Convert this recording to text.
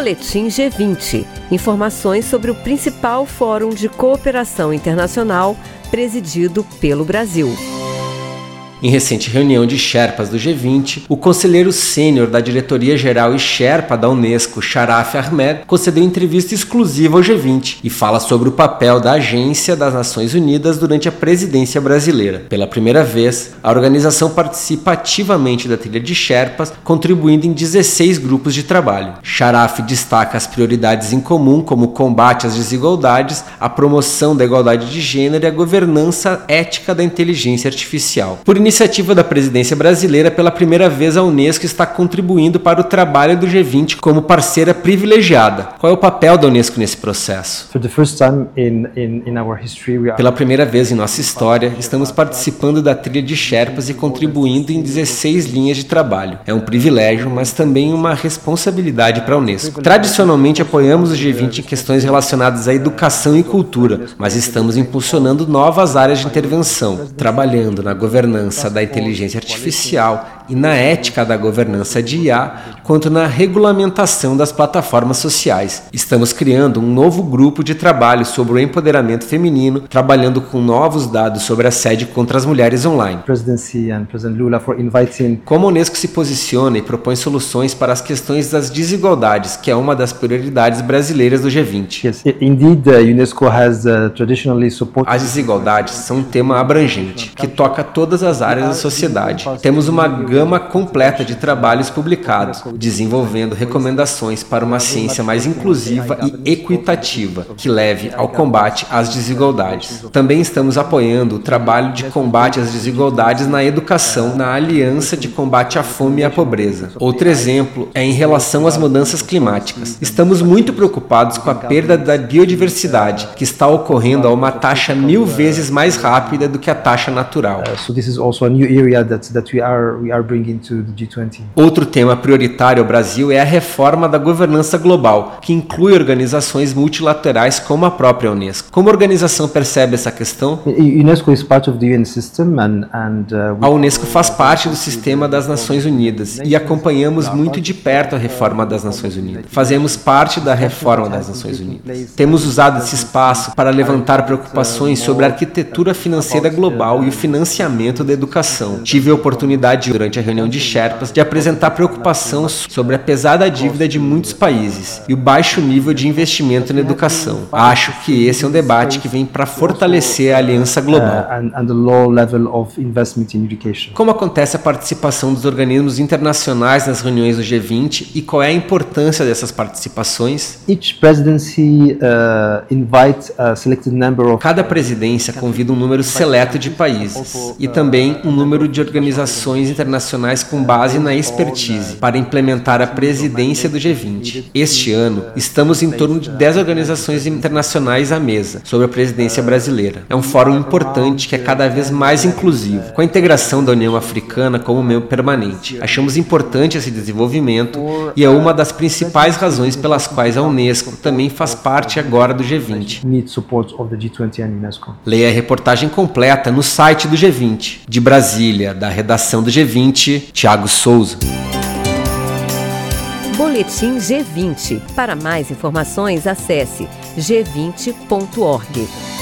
Boletim G20. Informações sobre o principal fórum de cooperação internacional presidido pelo Brasil. Em recente reunião de Sherpas do G20, o conselheiro sênior da Diretoria-Geral e Sherpa da Unesco, Sharaf Ahmed, concedeu entrevista exclusiva ao G20 e fala sobre o papel da Agência das Nações Unidas durante a presidência brasileira. Pela primeira vez, a organização participa ativamente da trilha de Sherpas, contribuindo em 16 grupos de trabalho. Sharaf destaca as prioridades em comum, como o combate às desigualdades, a promoção da igualdade de gênero e a governança ética da inteligência artificial. Por iniciativa da presidência brasileira, pela primeira vez a Unesco está contribuindo para o trabalho do G20 como parceira privilegiada. Qual é o papel da Unesco nesse processo? Pela primeira vez em nossa história, estamos participando da trilha de Sherpas e contribuindo em 16 linhas de trabalho. É um privilégio, mas também uma responsabilidade para a Unesco. Tradicionalmente apoiamos o G20 em questões relacionadas à educação e cultura, mas estamos impulsionando novas áreas de intervenção, trabalhando na governança da inteligência artificial e na ética da governança de IA, quanto na regulamentação das plataformas sociais. Estamos criando um novo grupo de trabalho sobre o empoderamento feminino, trabalhando com novos dados sobre assédio contra as mulheres online. Como a Unesco se posiciona e propõe soluções para as questões das desigualdades, que é uma das prioridades brasileiras do G20. As desigualdades são um tema abrangente, que toca todas as áreas da sociedade. Temos uma gama completa de trabalhos publicados, desenvolvendo recomendações para uma ciência mais inclusiva e equitativa, que leve ao combate às desigualdades. Também estamos apoiando o trabalho de combate às desigualdades na educação, na Aliança de Combate à Fome e à Pobreza. Outro exemplo é em relação às mudanças climáticas. Estamos muito preocupados com a perda da biodiversidade, que está ocorrendo a uma taxa 1000 vezes mais rápida do que a taxa natural. Outro tema prioritário ao Brasil é a reforma da governança global, que inclui organizações multilaterais como a própria Unesco. Como a organização percebe essa questão? A Unesco faz parte do sistema das Nações Unidas e acompanhamos muito de perto a reforma das Nações Unidas. Fazemos parte da reforma das Nações Unidas. Temos usado esse espaço para levantar preocupações sobre a arquitetura financeira global e o financiamento da educação. Tive a oportunidade, durante a reunião de Sherpas, de apresentar preocupação sobre a pesada dívida de muitos países e o baixo nível de investimento na educação. Acho que esse é um debate que vem para fortalecer a aliança global. Como acontece a participação dos organismos internacionais nas reuniões do G20 e qual é a importância dessas participações? Cada presidência convida um número seleto de países e também um número de organizações internacionais com base na expertise para implementar a presidência do G20. Este ano, estamos em torno de 10 organizações internacionais à mesa, sob a presidência brasileira. É um fórum importante que é cada vez mais inclusivo, com a integração da União Africana como membro permanente. Achamos importante esse desenvolvimento e é uma das principais razões pelas quais a Unesco também faz parte agora do G20. Leia a reportagem completa no site do G20. De Brasília, da redação do G20, Thiago Souza. Boletim G20. Para mais informações, acesse g20.org.